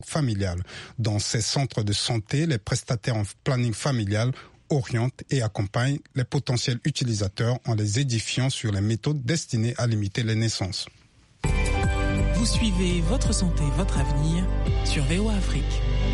familial. Dans ces centres de santé, les prestataires en planning familial orientent et accompagnent les potentiels utilisateurs en les édifiant sur les méthodes destinées à limiter les naissances. Vous suivez Votre santé, votre avenir sur VOA Afrique.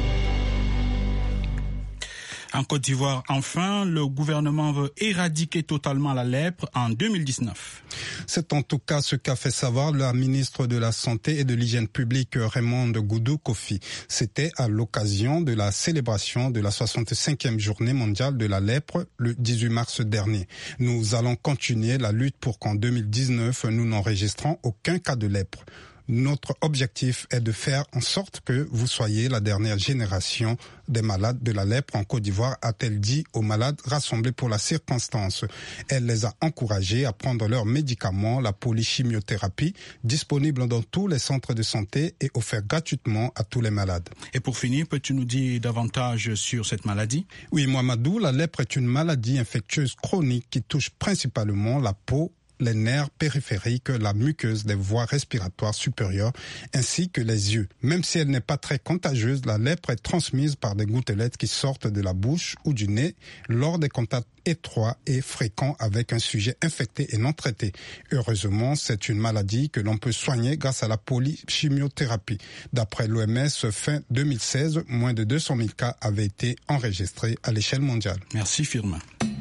En Côte d'Ivoire, enfin, le gouvernement veut éradiquer totalement la lèpre en 2019. C'est en tout cas ce qu'a fait savoir la ministre de la Santé et de l'Hygiène publique Raymond Goudou Kofi. C'était à l'occasion de la célébration de la 65e journée mondiale de la lèpre le 18 mars dernier. Nous allons continuer la lutte pour qu'en 2019, nous n'enregistrons aucun cas de lèpre. Notre objectif est de faire en sorte que vous soyez la dernière génération des malades de la lèpre en Côte d'Ivoire, a-t-elle dit aux malades rassemblés pour la circonstance. Elle les a encouragés à prendre leurs médicaments, la polychimiothérapie, disponible dans tous les centres de santé et offerte gratuitement à tous les malades. Et pour finir, peux-tu nous dire davantage sur cette maladie? Oui, Mohamedou, la lèpre est une maladie infectieuse chronique qui touche principalement la peau, les nerfs périphériques, la muqueuse des voies respiratoires supérieures, ainsi que les yeux. Même si elle n'est pas très contagieuse, la lèpre est transmise par des gouttelettes qui sortent de la bouche ou du nez lors des contacts étroits et fréquents avec un sujet infecté et non traité. Heureusement, c'est une maladie que l'on peut soigner grâce à la polychimiothérapie. D'après l'OMS, fin 2016, moins de 200 000 cas avaient été enregistrés à l'échelle mondiale. Merci Firmin.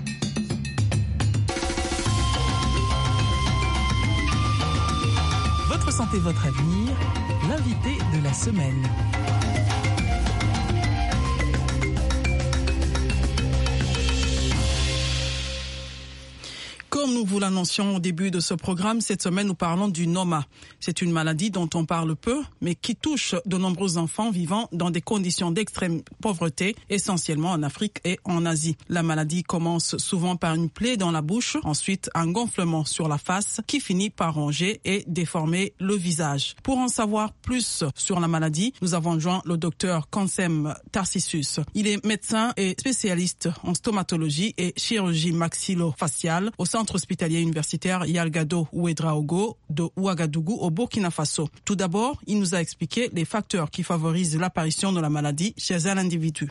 Votre santé, votre avenir, l'invité de la semaine. Comme nous vous l'annoncions au début de ce programme, cette semaine, nous parlons du Noma. C'est une maladie dont on parle peu, mais qui touche de nombreux enfants vivant dans des conditions d'extrême pauvreté, essentiellement en Afrique et en Asie. La maladie commence souvent par une plaie dans la bouche, ensuite un gonflement sur la face qui finit par ronger et déformer le visage. Pour en savoir plus sur la maladie, nous avons joint le docteur Kansem Tarsissus. Il est médecin et spécialiste en stomatologie et chirurgie maxillo-faciale au centre hospitalier universitaire Yalgado Ouedraogo de Ouagadougou au Burkina Faso. Tout d'abord, il nous a expliqué les facteurs qui favorisent l'apparition de la maladie chez un individu.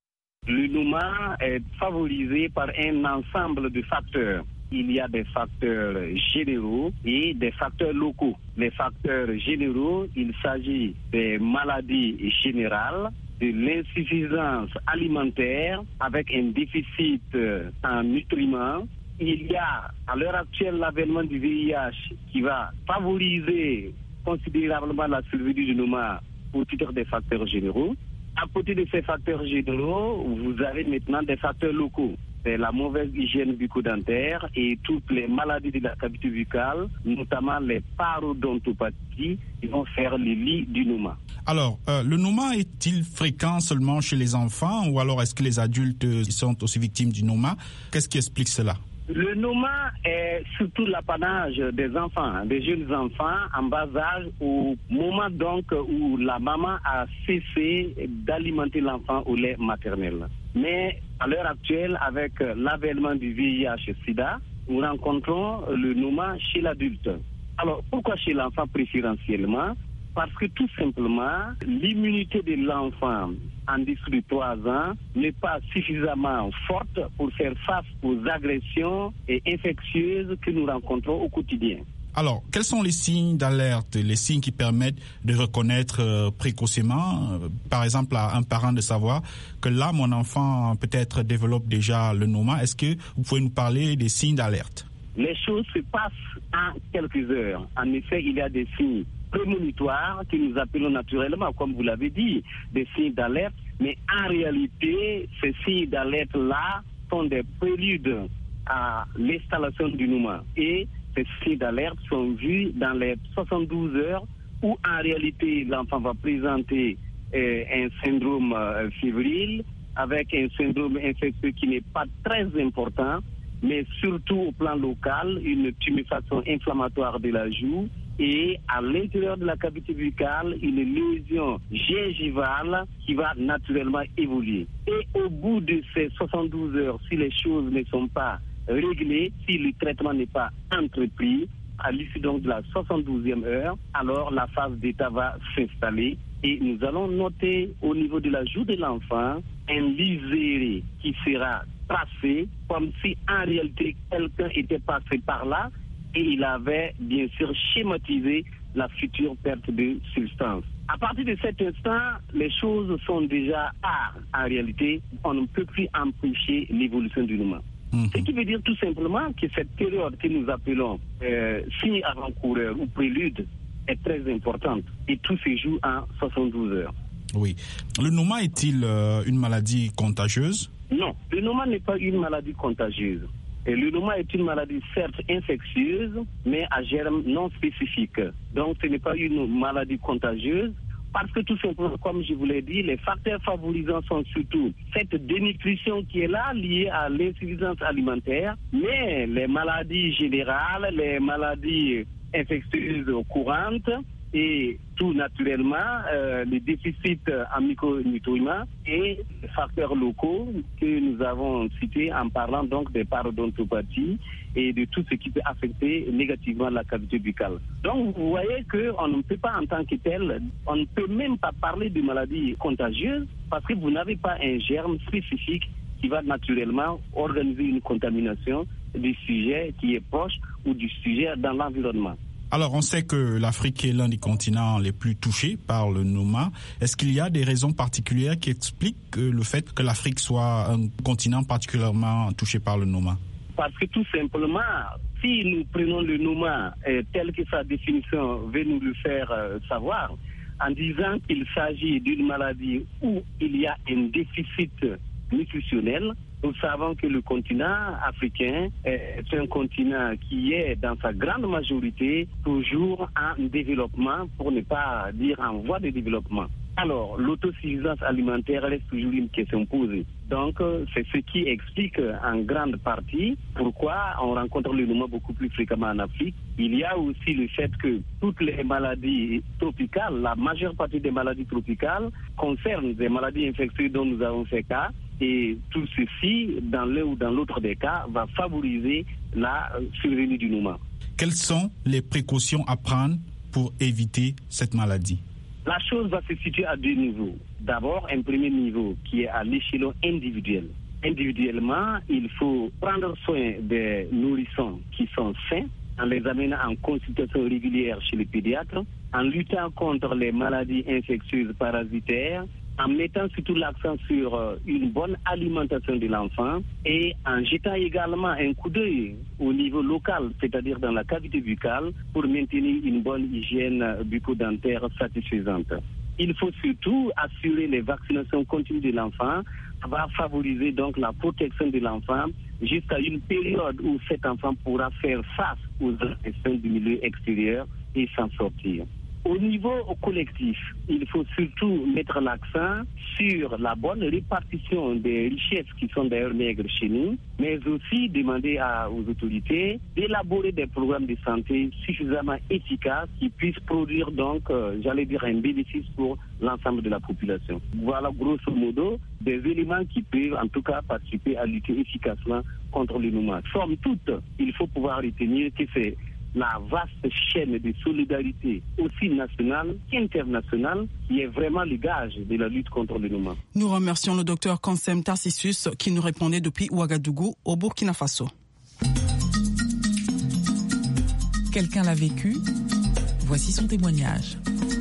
Le Noma est favorisé par un ensemble de facteurs. Il y a des facteurs généraux et des facteurs locaux. Les facteurs généraux, il s'agit des maladies générales, de l'insuffisance alimentaire avec un déficit en nutriments. Il y a à l'heure actuelle l'avènement du VIH qui va favoriser considérablement la survie du Noma au titre des facteurs généraux. À côté de ces facteurs généraux, vous avez maintenant des facteurs locaux. C'est la mauvaise hygiène bucco-dentaire et toutes les maladies de la cavité buccale, notamment les parodontopathies, qui vont faire le lit du Noma. Alors, le Noma est-il fréquent seulement chez les enfants ou alors est-ce que les adultes sont aussi victimes du Noma? Qu'est-ce qui explique cela? Le Noma est surtout l'apanage des enfants, des jeunes enfants en bas âge, au moment donc où la maman a cessé d'alimenter l'enfant au lait maternel. Mais à l'heure actuelle, avec l'avènement du VIH-Sida, nous rencontrons le Noma chez l'adulte. Alors, pourquoi chez l'enfant préférentiellement? Parce que tout simplement, l'immunité de l'enfant en dessous de 3 ans n'est pas suffisamment forte pour faire face aux agressions et infectieuses que nous rencontrons au quotidien. Alors, quels sont les signes d'alerte, les signes qui permettent de reconnaître précocement, par exemple à un parent de savoir que là, mon enfant peut-être développe déjà le Noma? Est-ce que vous pouvez nous parler des signes d'alerte? Les choses se passent en quelques heures. En effet, il y a des signes prémonitoires que nous appelons naturellement, comme vous l'avez dit, des signes d'alerte. Mais en réalité, ces signes d'alerte-là sont des préludes à l'installation du Noma. Et ces signes d'alerte sont vus dans les 72 heures où en réalité l'enfant va présenter un syndrome fébrile avec un syndrome infectieux qui n'est pas très important, mais surtout au plan local, une tuméfaction inflammatoire de la joue et à l'intérieur de la cavité buccale, une lésion gingivale qui va naturellement évoluer. Et au bout de ces 72 heures, si les choses ne sont pas réglées, si le traitement n'est pas entrepris, à l'issue donc de la 72e heure, alors la phase d'état va s'installer et nous allons noter au niveau de la joue de l'enfant un liseré qui sera tracé comme si en réalité quelqu'un était passé par là et il avait bien sûr schématisé la future perte de substance. À partir de cet instant, les choses sont déjà en réalité, on ne peut plus empêcher l'évolution du nouma. Ce qui veut dire tout simplement que cette période que nous appelons signe avant-coureur ou prélude est très importante et tout se joue en 72 heures. Oui. Le nouma est-il une maladie contagieuse? Non, le nouma n'est pas une maladie contagieuse. Et le nouma est une maladie certes infectieuse, mais à germe non spécifique. Donc ce n'est pas une maladie contagieuse. Parce que tout simplement, comme je vous l'ai dit, les facteurs favorisants sont surtout cette dénutrition qui est là, liée à l'insuffisance alimentaire, mais les maladies générales, les maladies infectieuses courantes et tout naturellement, les déficits en micronutriments et les facteurs locaux que nous avons cités en parlant donc des parodontopathie et de tout ce qui peut affecter négativement la cavité buccale. Donc vous voyez qu'on ne peut pas en tant que tel, on ne peut même pas parler de maladie contagieuse parce que vous n'avez pas un germe spécifique qui va naturellement organiser une contamination du sujet qui est proche ou du sujet dans l'environnement. Alors, on sait que l'Afrique est l'un des continents les plus touchés par le nouma. Est-ce qu'il y a des raisons particulières qui expliquent le fait que l'Afrique soit un continent particulièrement touché par le nouma? Parce que tout simplement, si nous prenons le nouma tel que sa définition veut nous le faire savoir, en disant qu'il s'agit d'une maladie où il y a un déficit nutritionnel, nous savons que le continent africain est un continent qui est dans sa grande majorité toujours en développement, pour ne pas dire en voie de développement. Alors, l'autosuffisance alimentaire reste toujours une question posée. Donc, c'est ce qui explique en grande partie pourquoi on rencontre le nouma beaucoup plus fréquemment en Afrique. Il y a aussi le fait que toutes les maladies tropicales, la majeure partie des maladies tropicales concernent des maladies infectieuses dont nous avons fait cas. Et tout ceci, dans l'un ou dans l'autre des cas, va favoriser la survenue du nouma. Quelles sont les précautions à prendre pour éviter cette maladie? La chose va se situer à deux niveaux. D'abord, un premier niveau qui est à l'échelon individuel. Individuellement, il faut prendre soin des nourrissons qui sont sains, en les amenant en consultation régulière chez les pédiatres, en luttant contre les maladies infectieuses parasitaires, en mettant surtout l'accent sur une bonne alimentation de l'enfant et en jetant également un coup d'œil au niveau local, c'est-à-dire dans la cavité buccale, pour maintenir une bonne hygiène bucco-dentaire satisfaisante. Il faut surtout assurer les vaccinations continues de l'enfant, va favoriser donc la protection de l'enfant jusqu'à une période où cet enfant pourra faire face aux agressions du milieu extérieur et s'en sortir. Au niveau collectif, il faut surtout mettre l'accent sur la bonne répartition des richesses qui sont d'ailleurs maigres chez nous, mais aussi demander aux autorités d'élaborer des programmes de santé suffisamment efficaces qui puissent produire donc, j'allais dire, un bénéfice pour l'ensemble de la population. Voilà grosso modo des éléments qui peuvent en tout cas participer à lutter efficacement contre le nouma. Somme toute, il faut pouvoir retenir que c'est la vaste chaîne de solidarité aussi nationale qu'internationale qui est vraiment le gage de la lutte contre le nouma. Nous remercions le docteur Kansem Tarsissus qui nous répondait depuis Ouagadougou au Burkina Faso. Quelqu'un l'a vécu, voici son témoignage.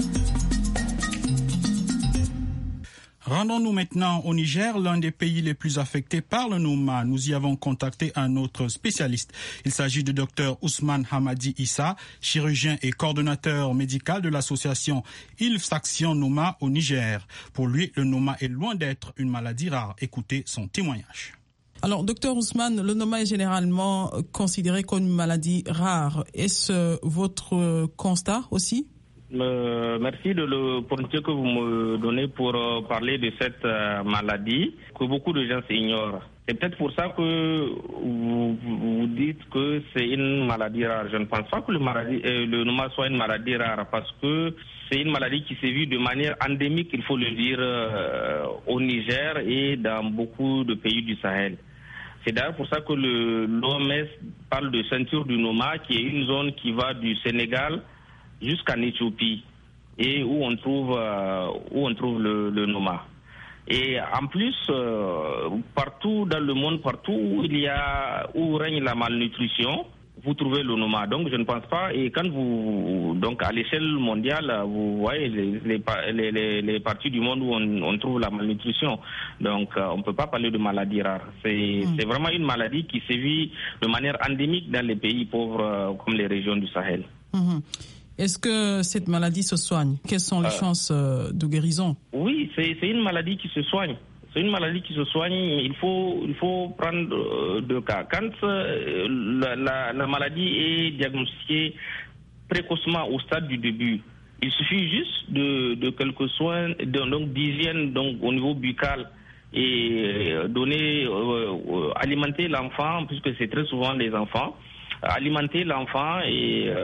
Rendons-nous maintenant au Niger, l'un des pays les plus affectés par le nouma. Nous y avons contacté un autre spécialiste. Il s'agit du docteur Ousmane Hamadi Issa, chirurgien et coordonnateur médical de l'association ILFS Action Nouma au Niger. Pour lui, le nouma est loin d'être une maladie rare. Écoutez son témoignage. Alors, docteur Ousmane, le nouma est généralement considéré comme une maladie rare. Est-ce votre constat aussi? Merci de l'opportunité que vous me donnez pour parler de cette maladie que beaucoup de gens ignorent. C'est peut-être pour ça que vous dites que c'est une maladie rare. Je ne pense pas que le nouma soit une maladie rare parce que c'est une maladie qui sévit de manière endémique, il faut le dire, au Niger et dans beaucoup de pays du Sahel. C'est d'ailleurs pour ça que l'OMS parle de ceinture du nouma, qui est une zone qui va du Sénégal jusqu'en Éthiopie. et où on trouve le Noma. Et en plus, partout dans le monde, partout où règne la malnutrition, vous trouvez le Noma. Donc je ne pense pas, et quand donc à l'échelle mondiale, vous voyez les parties du monde où on trouve la malnutrition. Donc on ne peut pas parler de maladie rare. C'est vraiment une maladie qui sévit de manière endémique dans les pays pauvres comme les régions du Sahel. Est-ce que cette maladie se soigne? Quelles sont les chances de guérison? Oui, c'est une maladie qui se soigne. C'est une maladie qui se soigne, mais il faut prendre deux cas. Quand la maladie est diagnostiquée précocement au stade du début, il suffit juste de quelques soins d'hygiène au niveau buccal et alimenter l'enfant, puisque c'est très souvent les enfants. Alimenter l'enfant et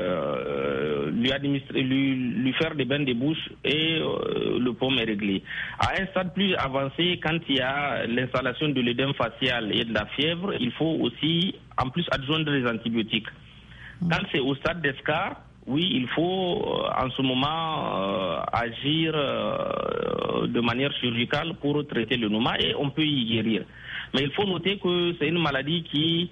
lui faire des bains de bouche et le problème est réglé. À un stade plus avancé, quand il y a l'installation de l'édème facial et de la fièvre, il faut aussi en plus adjoindre des antibiotiques. Quand c'est au stade d'escar, oui, il faut en ce moment agir de manière chirurgicale pour traiter le Noma et on peut y guérir. Mais il faut noter que c'est une maladie qui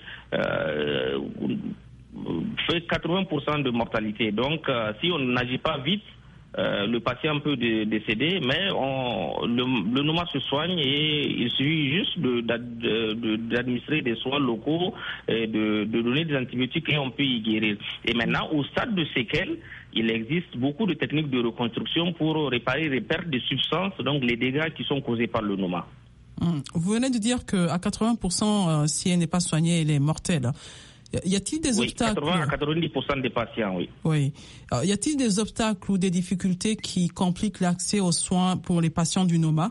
fait 80% de mortalité. Donc, si on n'agit pas vite, le patient peut décéder, mais le Noma se soigne et il suffit juste d'administrer des soins locaux, et de donner des antibiotiques et on peut y guérir. Et maintenant, au stade de séquelles, il existe beaucoup de techniques de reconstruction pour réparer les pertes de substances, donc les dégâts qui sont causés par le Noma. Vous venez de dire qu'à 80%, si elle n'est pas soignée, elle est mortelle. Y a-t-il des obstacles? 80 à 90% des patients, oui. Oui. Alors, y a-t-il des obstacles ou des difficultés qui compliquent l'accès aux soins pour les patients du Noma?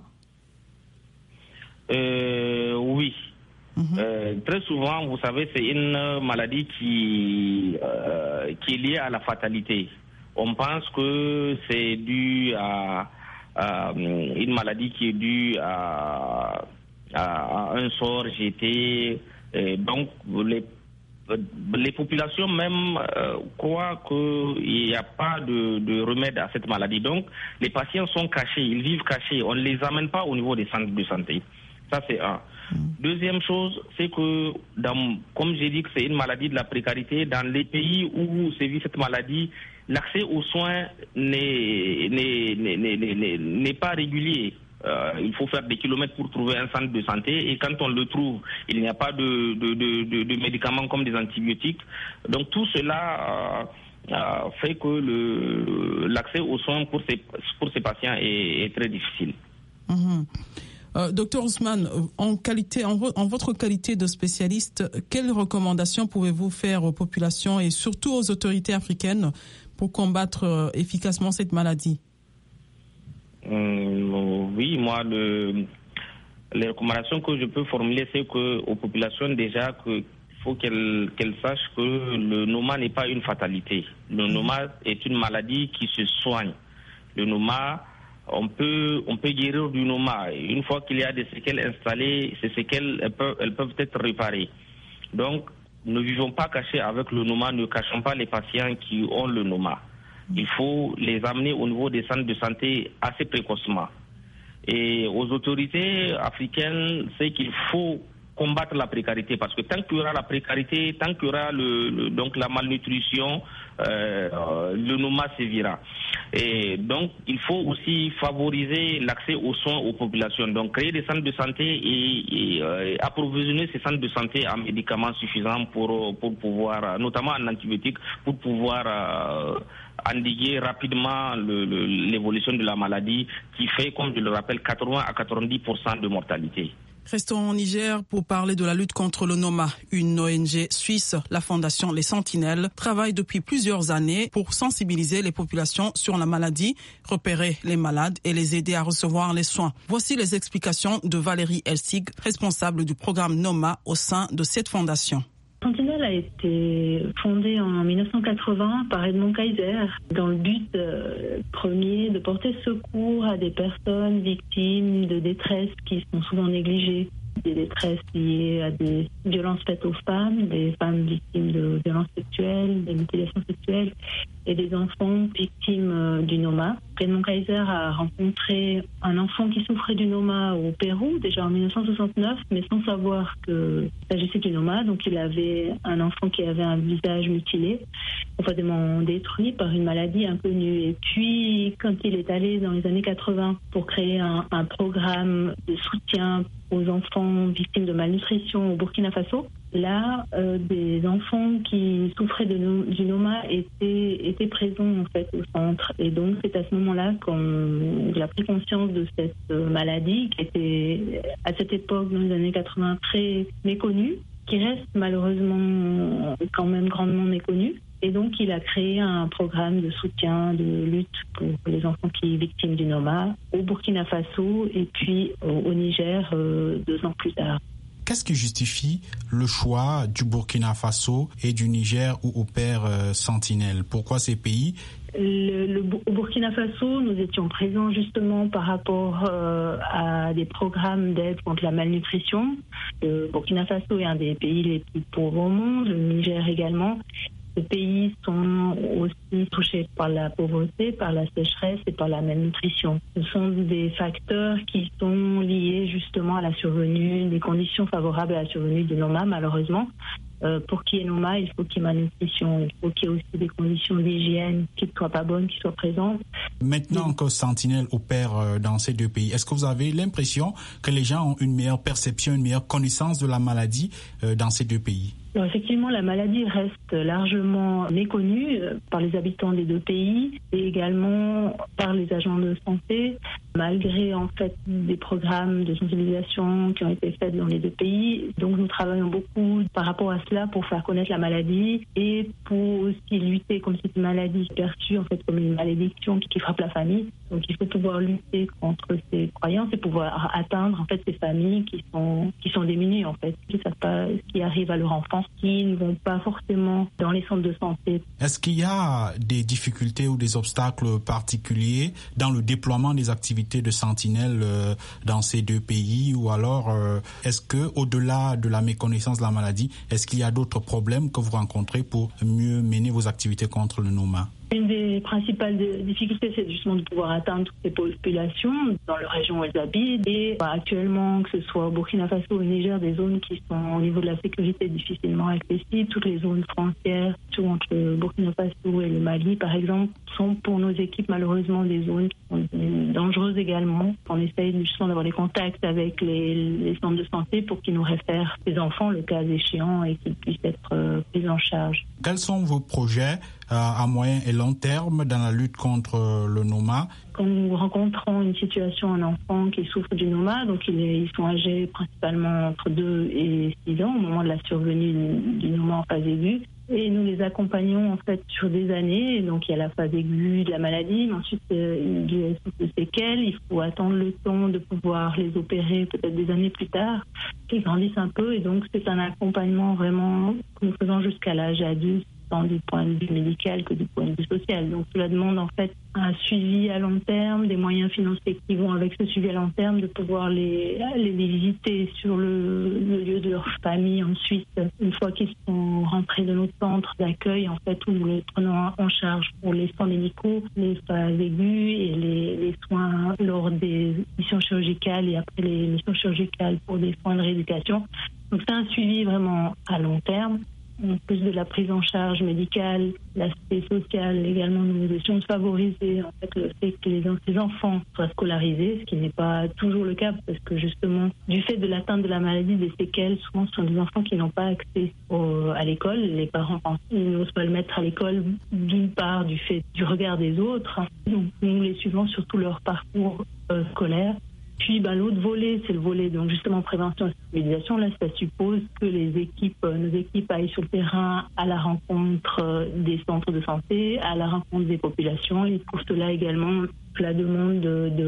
Oui. Très souvent, vous savez, c'est une maladie qui est liée à la fatalité. On pense que c'est dû à une maladie qui est due à un sort jeté. Donc, les populations même croient qu'il n'y a pas de remède à cette maladie. Donc, les patients sont cachés, ils vivent cachés. On ne les amène pas au niveau des centres de santé. Ça, c'est un. Deuxième chose, c'est que, comme j'ai dit que c'est une maladie de la précarité, dans les pays où sévit cette maladie, l'accès aux soins n'est pas régulier. Il faut faire des kilomètres pour trouver un centre de santé et quand on le trouve, il n'y a pas de médicaments comme des antibiotiques. Donc tout cela fait que l'accès aux soins pour ces patients est très difficile. Docteur Ousmane, en votre qualité de spécialiste, quelles recommandations pouvez-vous faire aux populations et surtout aux autorités africaines pour combattre efficacement cette maladie? Oui, moi, les recommandations que je peux formuler, c'est aux populations déjà qu'il faut qu'elles sachent que le Noma n'est pas une fatalité. Le Noma est une maladie qui se soigne. Le Noma, on peut guérir du Noma. Une fois qu'il y a des séquelles installées, ces séquelles elles peuvent être réparées. Donc, ne vivons pas cachés avec le Noma, ne cachons pas les patients qui ont le Noma. Il faut les amener au niveau des centres de santé assez précocement. Et aux autorités africaines, c'est qu'il faut combattre la précarité, parce que tant qu'il y aura la précarité, tant qu'il y aura donc la malnutrition, le Noma sévira. Et donc, il faut aussi favoriser l'accès aux soins aux populations. Donc, créer des centres de santé et approvisionner ces centres de santé en médicaments suffisants pour pouvoir, notamment en antibiotiques, pour pouvoir endiguer rapidement l'évolution de la maladie qui fait, comme je le rappelle, 80 à 90% de mortalité. Restons au Niger pour parler de la lutte contre le Noma. Une ONG suisse, la Fondation Les Sentinelles, travaille depuis plusieurs années pour sensibiliser les populations sur la maladie, repérer les malades et les aider à recevoir les soins. Voici les explications de Valérie Elsig, responsable du programme Noma au sein de cette fondation. Sentinelle a été fondée en 1980 par Edmond Kaiser dans le but premier de porter secours à des personnes victimes de détresse qui sont souvent négligées. des détresses liées à des violences faites aux femmes, des femmes victimes de violences sexuelles, des mutilations sexuelles et des enfants victimes du Noma. Raymond Kaiser a rencontré un enfant qui souffrait du Noma au Pérou, déjà en 1969, mais sans savoir qu'il s'agissait du Noma. Donc il avait un enfant qui avait un visage mutilé, profondément détruit par une maladie inconnue. Et puis, quand il est allé dans les années 80 pour créer un programme de soutien aux enfants victimes de malnutrition au Burkina Faso, là, des enfants qui souffraient du Noma étaient présents en fait au centre. Et donc, c'est à ce moment-là qu'on a pris conscience de cette maladie qui était à cette époque, dans les années 80, très méconnue, qui reste malheureusement quand même grandement méconnue. Et donc, il a créé un programme de soutien, de lutte pour les enfants qui sont victimes du Noma au Burkina Faso et puis au Niger 2 ans plus tard. Qu'est-ce qui justifie le choix du Burkina Faso et du Niger où opère Sentinelle? Pourquoi ces pays? Au Burkina Faso, nous étions présents justement par rapport à des programmes d'aide contre la malnutrition. Le Burkina Faso est un des pays les plus pauvres au monde, le Niger également. Ces pays sont aussi touchés par la pauvreté, par la sécheresse et par la malnutrition. Ce sont des facteurs qui sont liés justement à la survenue, des conditions favorables à la survenue du Noma, malheureusement. Pour qu'il y ait Noma, il faut qu'il y ait malnutrition. Il faut qu'il y ait aussi des conditions d'hygiène qui ne soient pas bonnes, qui soient présentes. Maintenant que Sentinelle opère dans ces 2 pays, est-ce que vous avez l'impression que les gens ont une meilleure perception, une meilleure connaissance de la maladie dans ces 2 pays? Alors, effectivement, la maladie reste largement méconnue par les habitants des 2 pays et également par les agents de santé, malgré en fait des programmes de sensibilisation qui ont été faits dans les 2 pays. Donc nous travaillons beaucoup par rapport à cela pour faire connaître la maladie et pour aussi lutter contre cette maladie perçue en fait comme une malédiction qui frappe la famille. Donc il faut pouvoir lutter contre ces croyances et pouvoir atteindre en fait ces familles qui sont démunies en fait, qui ne savent pas ce qui arrive à leur enfant, qui ne vont pas forcément dans les centres de santé. Est-ce qu'il y a des difficultés ou des obstacles particuliers dans le déploiement des activités de Sentinelle dans ces 2 pays, ou alors est-ce que au-delà de la méconnaissance de la maladie, est-ce qu'il y a d'autres problèmes que vous rencontrez pour mieux mener vos activités contre le Noma? Une des principales difficultés, c'est justement de pouvoir atteindre toutes ces populations dans les régions où elles habitent. Et actuellement, que ce soit au Burkina Faso ou au Niger, des zones qui sont au niveau de la sécurité difficilement accessibles. Toutes les zones frontières, surtout entre le Burkina Faso et le Mali, par exemple, sont pour nos équipes malheureusement des zones qui sont dangereuses également. On essaye justement d'avoir des contacts avec les centres de santé pour qu'ils nous réfèrent ces enfants, le cas échéant, et qu'ils puissent être pris en charge. Quels sont vos projets à moyen et long terme dans la lutte contre le Noma? Quand nous rencontrons une situation, un enfant qui souffre du Noma, donc ils sont âgés principalement entre 2 et 6 ans au moment de la survenue du Noma en phase aiguë. Et nous les accompagnons en fait sur des années. Donc il y a la phase aiguë de la maladie, mais ensuite il y a des séquelles. Il faut attendre le temps de pouvoir les opérer peut-être des années plus tard, qu'ils grandissent un peu. Et donc c'est un accompagnement vraiment que nous faisons jusqu'à l'âge adulte, tant du point de vue médical que du point de vue social. Donc cela demande en fait un suivi à long terme, des moyens financiers qui vont avec ce suivi à long terme, de pouvoir les visiter sur le lieu de leur famille ensuite, une fois qu'ils sont rentrés de notre centre d'accueil, en fait, où nous les prenons en charge pour les soins médicaux, les phases aiguës et les soins lors des missions chirurgicales et après les missions chirurgicales pour des soins de rééducation. Donc c'est un suivi vraiment à long terme. En plus de la prise en charge médicale, l'aspect social également, nous essayons de favoriser en fait le fait que les enfants soient scolarisés, ce qui n'est pas toujours le cas parce que justement, du fait de l'atteinte de la maladie, des séquelles, souvent ce sont des enfants qui n'ont pas accès à l'école. Les parents n'osent pas le mettre à l'école, d'une part du fait du regard des autres. Donc nous les suivons sur tout leur parcours scolaire. Puis l'autre volet, c'est le volet donc justement prévention et sensibilisation. Là, ça suppose que nos équipes aillent sur le terrain à la rencontre des centres de santé, à la rencontre des populations. Et pour cela également, cela demande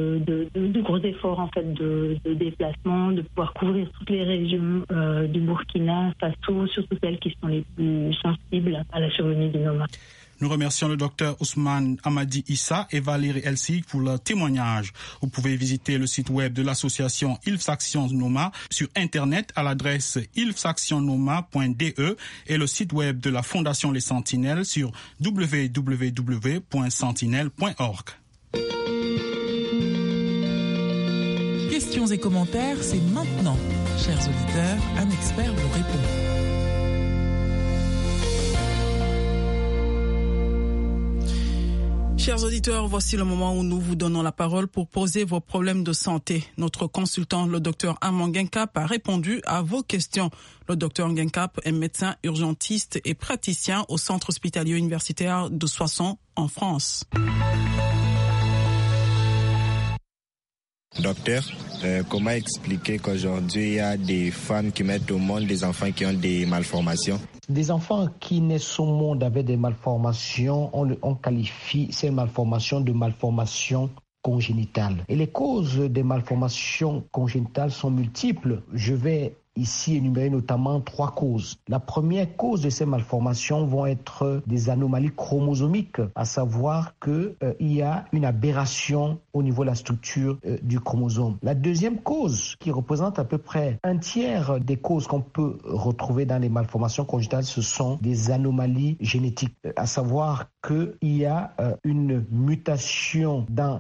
de gros efforts en fait de déplacement, de pouvoir couvrir toutes les régions du Burkina Faso, surtout celles qui sont les plus sensibles à la survenue du Noma. Nous remercions le docteur Ousmane Amadi Issa et Valérie Elsig pour leur témoignage. Vous pouvez visiter le site web de l'association ILFS Action Noma sur Internet à l'adresse ilfsactionnoma.de et le site web de la Fondation Les Sentinelles sur www.sentinelle.org. Questions et commentaires, c'est maintenant. Chers auditeurs, un expert vous répond. Chers auditeurs, voici le moment où nous vous donnons la parole pour poser vos problèmes de santé. Notre consultant, le docteur Armand Ngenkap, a répondu à vos questions. Le docteur Ngenkap est médecin urgentiste et praticien au centre hospitalier universitaire de Soissons en France. Docteur, comment expliquer qu'aujourd'hui il y a des femmes qui mettent au monde des enfants qui ont des malformations? Des enfants qui naissent au monde avec des malformations, on qualifie ces malformations de malformations congénitales. Et les causes des malformations congénitales sont multiples. Je vais ici énumérer notamment 3 causes. La première cause de ces malformations vont être des anomalies chromosomiques, à savoir qu'il y a une aberration au niveau de la structure du chromosome. La deuxième cause, qui représente à peu près un tiers des causes qu'on peut retrouver dans les malformations congénitales, ce sont des anomalies génétiques, à savoir qu'il y a une mutation dans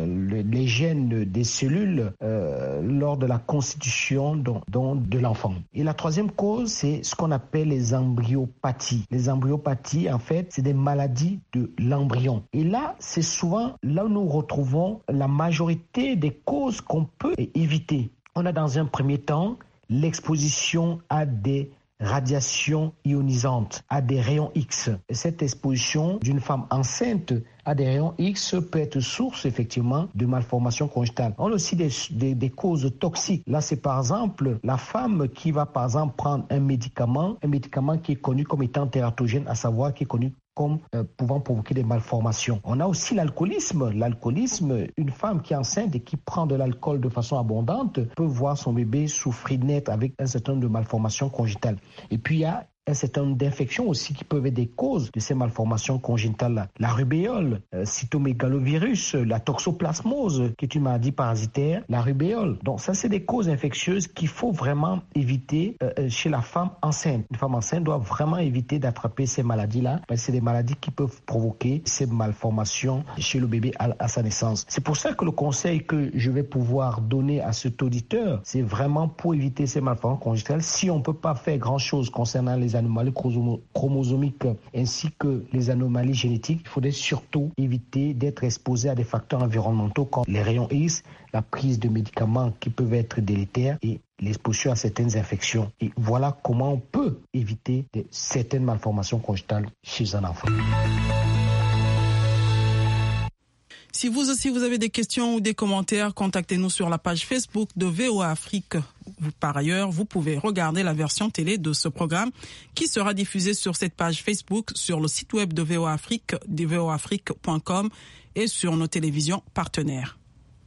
les gènes des cellules lors de la constitution de l'enfant. Et la troisième cause, c'est ce qu'on appelle les embryopathies. Les embryopathies, en fait, c'est des maladies de l'embryon. Et là, c'est souvent là où nous retrouvons la majorité des causes qu'on peut éviter. On a dans un premier temps l'exposition à des radiations ionisantes, à des rayons X. Et cette exposition d'une femme enceinte à des rayons X peut être source effectivement de malformations congénitales. On a aussi des causes toxiques. Là, c'est par exemple la femme qui va par exemple prendre un médicament qui est connu comme étant tératogène, à savoir qui est connu comme pouvant provoquer des malformations. On a aussi l'alcoolisme. L'alcoolisme, une femme qui est enceinte et qui prend de l'alcool de façon abondante peut voir son bébé souffrir net avec un certain nombre de malformations congénitales. Et puis il y a un certain nombre d'infections aussi qui peuvent être des causes de ces malformations congénitales-là. La rubéole, cytomégalovirus, la toxoplasmose, qui est une maladie parasitaire, la rubéole. Donc ça, c'est des causes infectieuses qu'il faut vraiment éviter chez la femme enceinte. Une femme enceinte doit vraiment éviter d'attraper ces maladies-là, parce que c'est des maladies qui peuvent provoquer ces malformations chez le bébé à sa naissance. C'est pour ça que le conseil que je vais pouvoir donner à cet auditeur, c'est vraiment pour éviter ces malformations congénitales. Si on ne peut pas faire grand-chose concernant les anomalies chromosomiques ainsi que les anomalies génétiques, il faudrait surtout éviter d'être exposé à des facteurs environnementaux comme les rayons X, la prise de médicaments qui peuvent être délétères et l'exposition à certaines infections. Et voilà comment on peut éviter certaines malformations congénitales chez un enfant. Si vous aussi vous avez des questions ou des commentaires, contactez-nous sur la page Facebook de VOA Afrique. Par ailleurs, vous pouvez regarder la version télé de ce programme qui sera diffusée sur cette page Facebook, sur le site web de VOA Afrique, de voafrique.com et sur nos télévisions partenaires.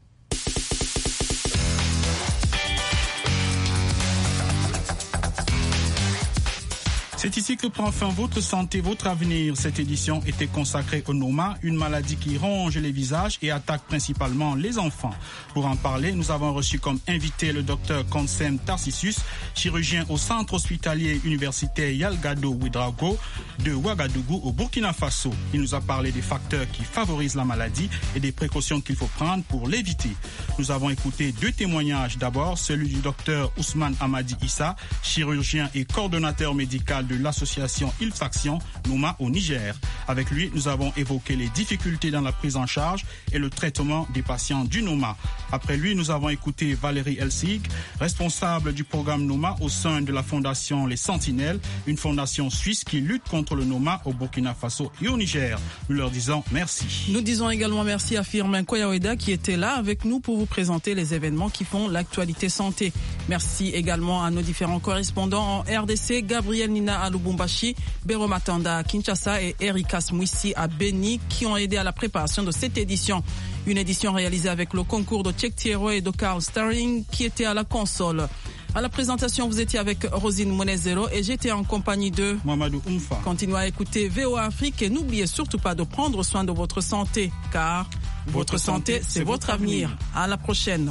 C'est ici que prend fin votre santé, votre avenir. Cette édition était consacrée au Noma, une maladie qui ronge les visages et attaque principalement les enfants. Pour en parler, nous avons reçu comme invité le docteur Consem Tarsissus, chirurgien au centre hospitalier universitaire Yalgado Ouedraogo de Ouagadougou au Burkina Faso. Il nous a parlé des facteurs qui favorisent la maladie et des précautions qu'il faut prendre pour l'éviter. Nous avons écouté 2 témoignages. D'abord, celui du docteur Ousmane Amadi Issa, chirurgien et coordonnateur médical de l'association ILFS Action Noma au Niger. Avec lui, nous avons évoqué les difficultés dans la prise en charge et le traitement des patients du Noma. Après lui, nous avons écouté Valérie Elsig, responsable du programme Noma au sein de la fondation Les Sentinelles, une fondation suisse qui lutte contre le Noma au Burkina Faso et au Niger. Nous leur disons merci. Nous disons également merci à Firmin Koyaoueda qui était là avec nous pour vous présenter les événements qui font l'actualité santé. Merci également à nos différents correspondants en RDC, Gabriel Nina à Lubumbashi, Bero Matanda à Kinshasa et Erika Smouissi à Beni qui ont aidé à la préparation de cette édition. Une édition réalisée avec le concours de Tchèque Thierry et de Carl Starring qui était à la console. À la présentation, vous étiez avec Rosine Monezero et j'étais en compagnie de Mamadou Oumfa. Continuez à écouter VOA Afrique et n'oubliez surtout pas de prendre soin de votre santé, car votre santé, c'est votre avenir. À la prochaine.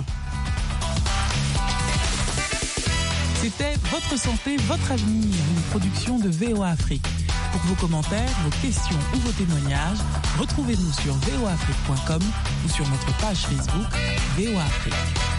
C'était Votre santé, votre avenir, une production de VOA Afrique. Pour vos commentaires, vos questions ou vos témoignages, retrouvez-nous sur voaafrique.com ou sur notre page Facebook VOA Afrique.